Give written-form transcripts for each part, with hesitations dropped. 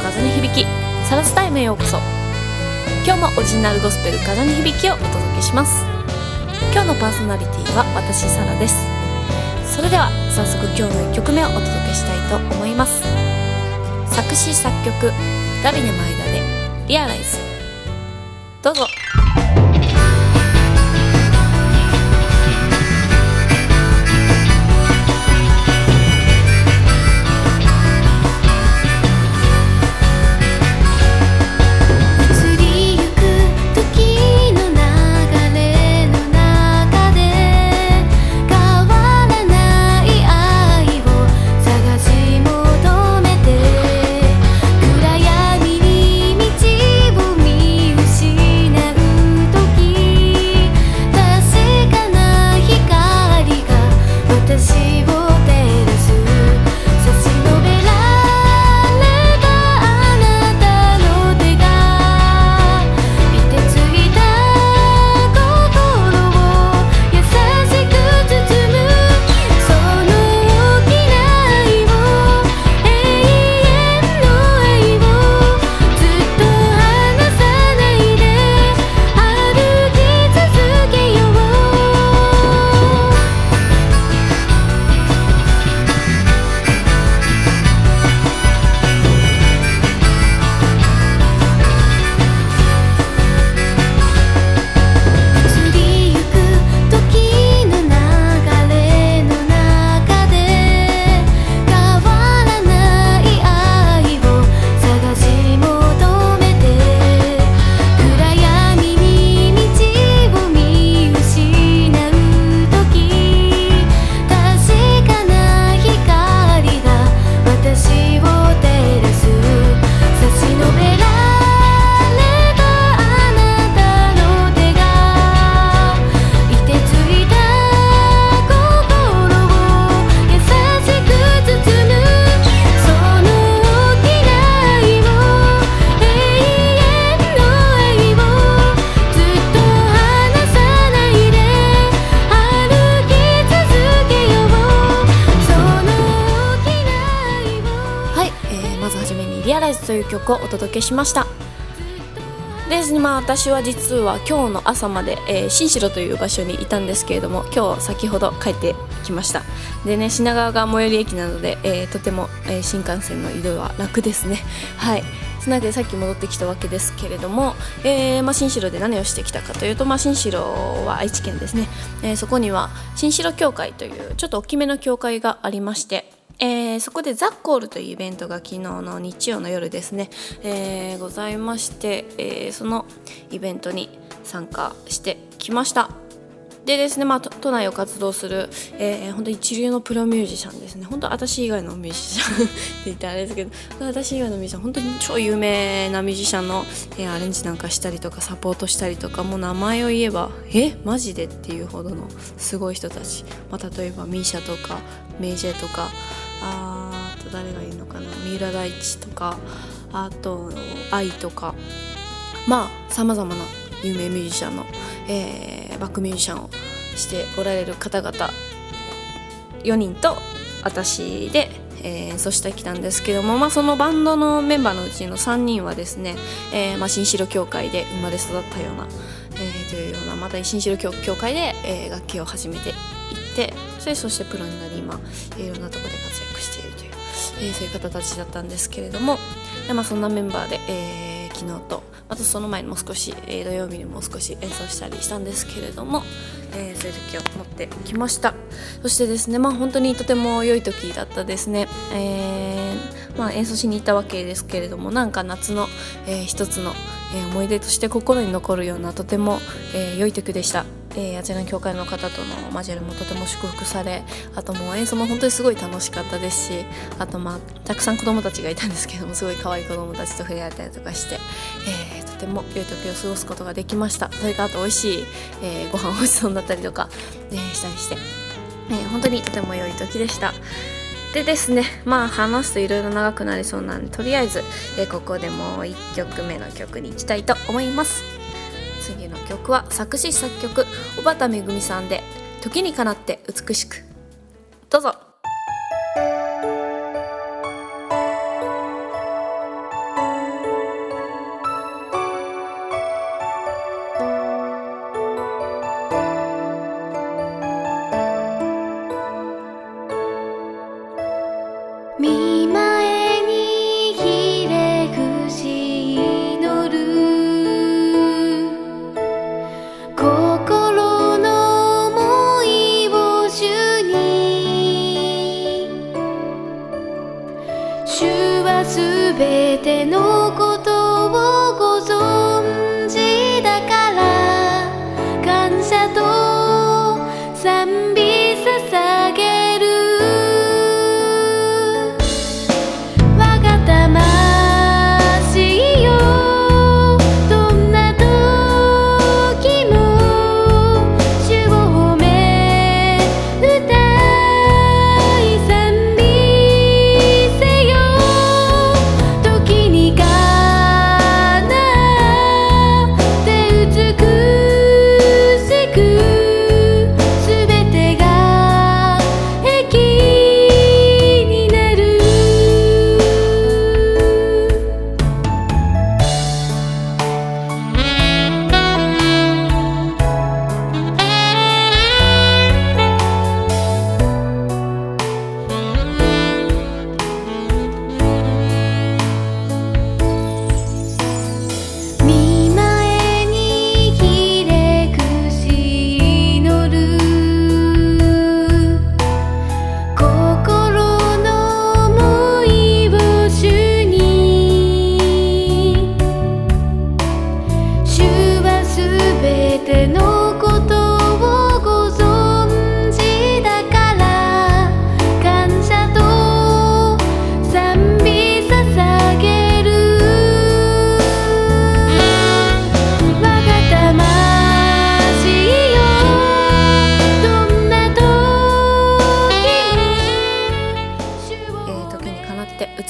風に響きサラスタイムへようこそ。今日もオリジナルゴスペル風に響きをお届けします。今日のパーソナリティは私サラです。それでは早速今日の1曲目をお届けしたいと思います。作詞作曲ダビネマイダでリアライズ、どうぞ。リアライズという曲をお届けしましたですね。私は実は今日の朝まで、新城という場所にいたんですけれども、今日先ほど帰ってきましたでね、品川が最寄り駅なので、とても、新幹線の移動は楽ですね。はい、その中でさっき戻ってきたわけですけれども、新城で何をしてきたかというと、新城は愛知県ですね。そこには新城教会というちょっと大きめの教会がありまして、そこでザッコールというイベントが昨日の日曜の夜ですね、ございまして、そのイベントに参加してきました。でですね、都内を活動する、本当に一流のプロミュージシャンですね。本当私以外のミュージシャンって言ったらあれですけど、私以外のミュージシャン、本当に超有名なミュージシャンの、アレンジなんかしたりとかサポートしたりとか、もう名前を言えばマジでっていうほどのすごい人たち、例えばミーシャとかメイジェとか、あと誰がいいのかな、三浦大知とか、あと愛とか、さまざまな有名ミュージシャンの、バックミュージシャンをしておられる方々4人と私で、演奏してきたんですけども、そのバンドのメンバーのうちの3人はですね、新城教会で生まれ育ったような、というような、また新城教会で、楽器を始めていって、そしてプロになり、今いろんなところで活躍しているという、そういう方たちだったんですけれども、そんなメンバーで、昨日とまたその前にも少し、土曜日にも少し演奏したりしたんですけれども、そういう時を持ってきました。そしてですね、本当にとても良い時だったですね。演奏しに行ったわけですけれども、夏の、一つの、思い出として心に残るようなとても、良い時でした。あちらの教会の方との交わりもとても祝福され、あともう演奏も本当にすごい楽しかったですし、あとたくさん子供たちがいたんですけども、すごい可愛い子供たちと触れ合ったりとかして、とても良い時を過ごすことができました。それからあと美味しい、ご飯美味しそうだったりとか、したりして、本当にとても良い時でした。でですね、話すといろいろ長くなりそうなんで、とりあえず、ここでもう1曲目の曲に行きたいと思います。次の曲は作詞作曲小畑めぐみさんで時にかなって美しく、どうぞ。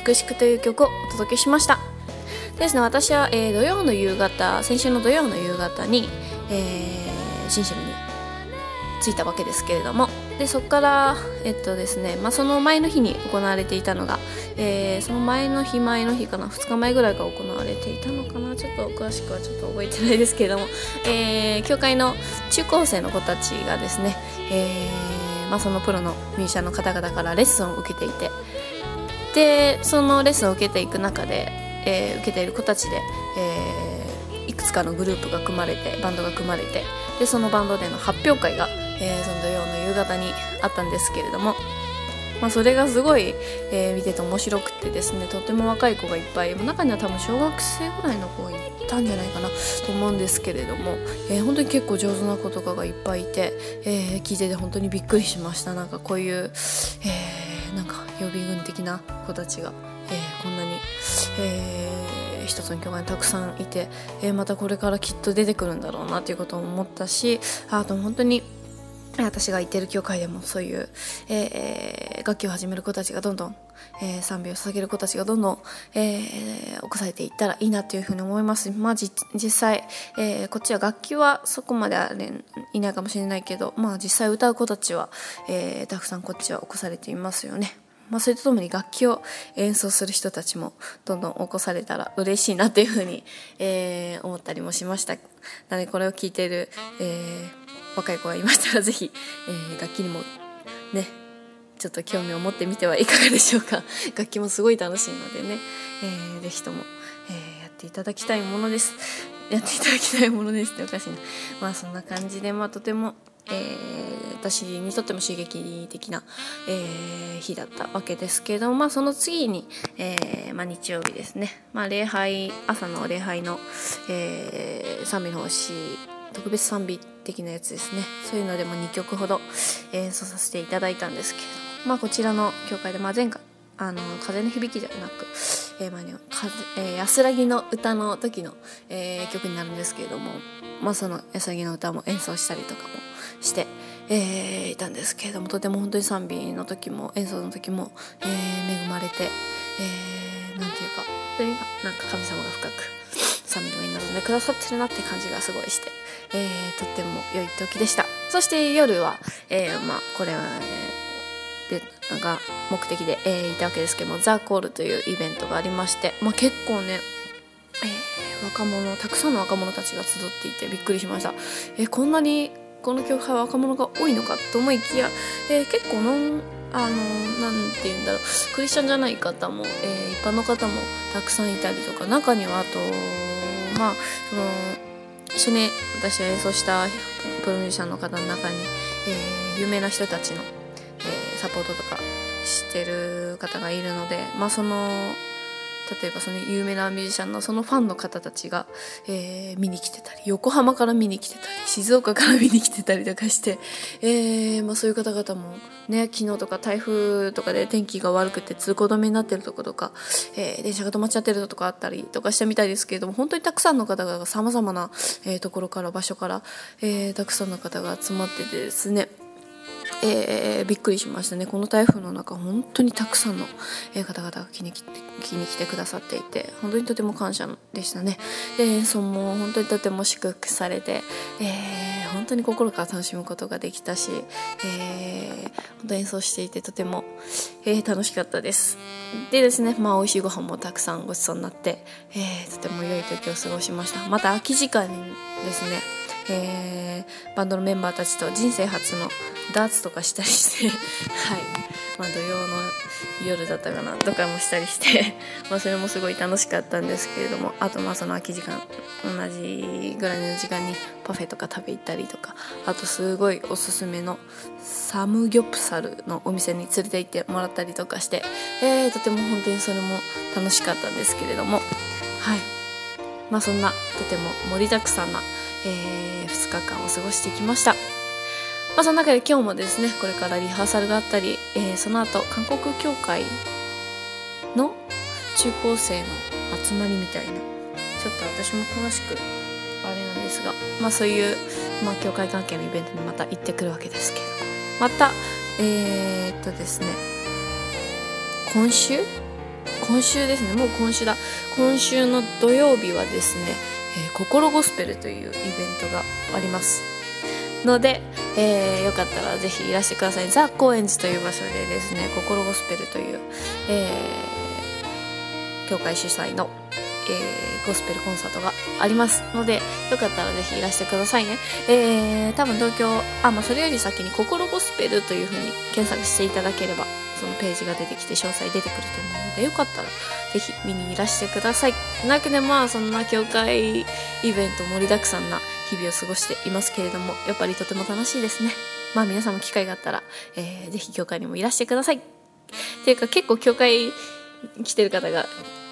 粛々という曲をお届けしましたですね。私は、先週の土曜の夕方に、新城に着いたわけですけれども、でそこからですね、その前の日に行われていたのが、その前の日かな、2日前ぐらいから行われていたのかな、ちょっと詳しくはちょっと覚えてないですけれども、教会の中高生の子たちがですね、そのプロのミュージシャンの方々からレッスンを受けていて、でそのレッスンを受けていく中で、受けている子たちで、いくつかのグループが組まれて、バンドが組まれて、でそのバンドでの発表会が、その土曜の夕方にあったんですけれども、それがすごい、見てて面白くてですね、とても若い子がいっぱい、中には多分小学生ぐらいの子がいたんじゃないかなと思うんですけれども、本当に結構上手な子とかがいっぱいいて、聞いてて本当にびっくりしました。なんかこういう、なんか予備軍的な子たちが、こんなに、一つの教会にたくさんいて、またこれからきっと出てくるんだろうなということを思ったし、あと本当に私が行ってる教会でもそういう、楽器を始める子たちがどんどん、賛美を捧げる子たちがどんどん、起こされていったらいいなというふうに思います。実際、こっちは楽器はそこまでいないかもしれないけど、実際歌う子たちは、たくさんこっちは起こされていますよね。それとともに楽器を演奏する人たちもどんどん起こされたら嬉しいなというふうに、思ったりもしました。なのでこれを聞いている、若い子がいましたらぜひ、楽器にもねちょっと興味を持ってみてはいかがでしょうか。楽器もすごい楽しいのでね、ぜひとも、やっていただきたいものですっておかしいな。そんな感じで、とても私にとっても刺激的な、日だったわけですけれども、その次に、日曜日ですね、朝の礼拝の、賛美の奉仕特別賛美的なやつですね、そういうのでも2曲ほど演奏させていただいたんですけれども、こちらの教会で、前回風の響きではなく、安らぎの歌の時の、曲になるんですけれども、その安らぎの歌も演奏したりとかもして、いたんですけれども、とても本当に賛美の時も演奏の時も、恵まれて、なんていうか本当になんか神様が深く賛美の上に臨んでくださってるなって感じがすごいして、とっても良い時でした。そして夜は、これは、が目的で、いたわけですけども、ザ・コールというイベントがありまして、結構ね、たくさんの若者たちが集っていてびっくりしました。こんなにこの教会は若者が多いのかと思いきや、結構なんていうんだろう、クリスチャンじゃない方も、一般の方もたくさんいたりとか、中にはあとその一緒に私が演奏したプロミュージシャンの方の中に、有名な人たちの、サポートとかしてる方がいるので、例えばその有名なミュージシャンのそのファンの方たちが、見に来てたり、横浜から見に来てたり、静岡から見に来てたりとかして、そういう方々もね、昨日とか台風とかで天気が悪くて通行止めになってるところとか、電車が止まっちゃってるとかあったりとかしたみたいですけれども、本当にたくさんの方が様々な、ところから場所から、たくさんの方が集まっててですね、びっくりしましたね。この台風の中本当にたくさんの方々が来に来てくださっていて、本当にとても感謝でしたね。演奏も本当にとても祝福されて、本当に心から楽しむことができたし、本当演奏していてとても、楽しかったです。でですね、美味しいご飯もたくさんごちそうになって、とても良い時を過ごしました。また空き時間にですね、バンドのメンバーたちと人生初のダーツとかしたりして土曜の夜だったかなとかもしたりしてそれもすごい楽しかったんですけれども、あとその空き時間同じぐらいの時間にパフェとか食べ行ったりとか、あとすごいおすすめのサムギョプサルのお店に連れて行ってもらったりとかして、とても本当にそれも楽しかったんですけれども、そんなとても盛りだくさんな、2日間を過ごしてきました。その中で今日もですね、これからリハーサルがあったり、その後韓国教会の中高生の集まりみたいな、ちょっと私も詳しくあれなんですが、そういう、教会関係のイベントにまた行ってくるわけですけれども、またですね、今今週ですね、もう今週だ。今週の土曜日はですね、心ゴスペルというイベントがありますので、よかったらぜひいらしてください。ザ・高円寺という場所でですね、心ゴスペルという、教会主催の、ゴスペルコンサートがありますので、よかったらぜひいらしてくださいね。多分東京、それより先に心ゴスペルという風に検索していただければそのページが出てきて詳細出てくると思うので、よかったらぜひ見にいらしてください。なわけでそんな教会イベント盛りだくさんな日々を過ごしていますけれども、やっぱりとても楽しいですね。皆さんも機会があったら、ぜひ教会にもいらしてください。っていうか結構教会来てる方が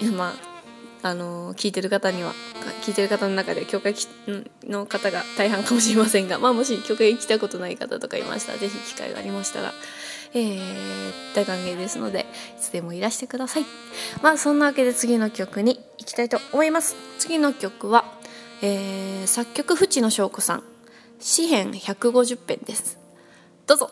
聞いてる方の中で教会の方が大半かもしれませんが、もし教会に来たことない方とかいましたら、ぜひ機会がありましたら、大歓迎ですので、いつでもいらしてください。そんなわけで次の曲に行きたいと思います。次の曲は、作曲淵野翔子さん、詩編150編です。どうぞ。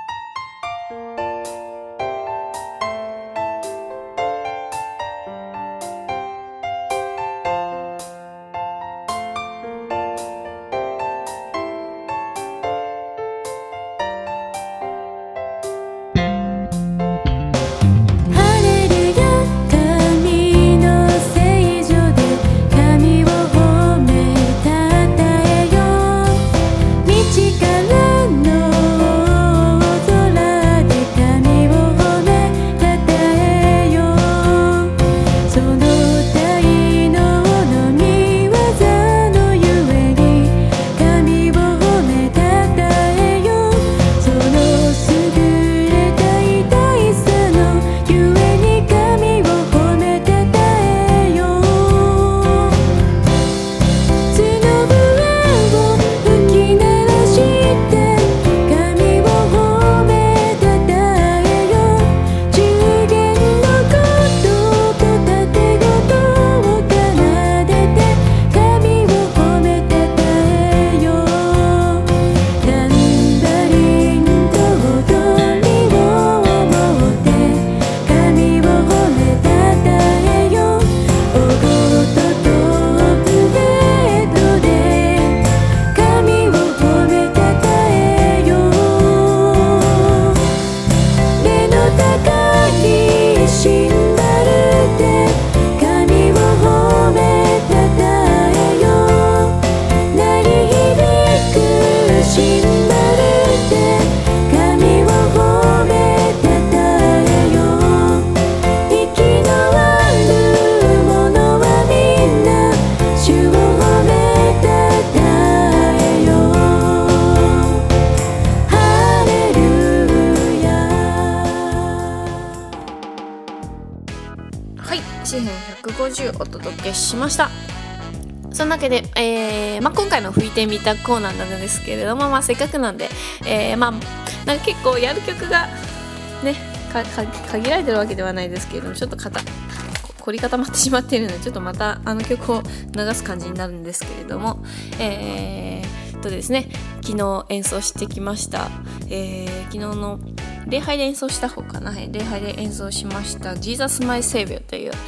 詩編150お届けしました。そんなわけで、今回の吹いてみたコーナーなんですけれども、せっかくなんで、なんか結構やる曲がね限られてるわけではないですけれども、ちょっと凝り固まってしまっているので、ちょっとまた曲を流す感じになるんですけれども、ですね、昨日演奏してきました、昨日の礼拝で演奏した方かな、礼拝で演奏しましたJesus My Savior という、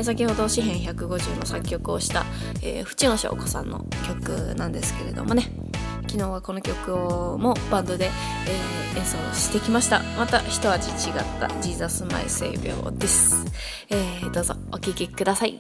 先ほど詩編150の作曲をした、淵野翔子さんの曲なんですけれどもね、昨日はこの曲をもバンドで、演奏してきました。また一味違った Jesus My Savior です。どうぞお聴きください。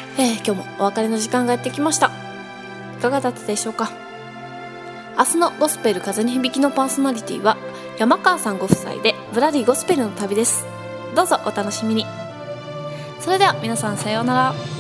今日もお別れの時間がやってきました。いかがだったでしょうか。明日のゴスペル風に響きのパーソナリティは山川さんご夫妻でぶらりゴスペルの旅です。どうぞお楽しみに。それでは皆さんさようなら。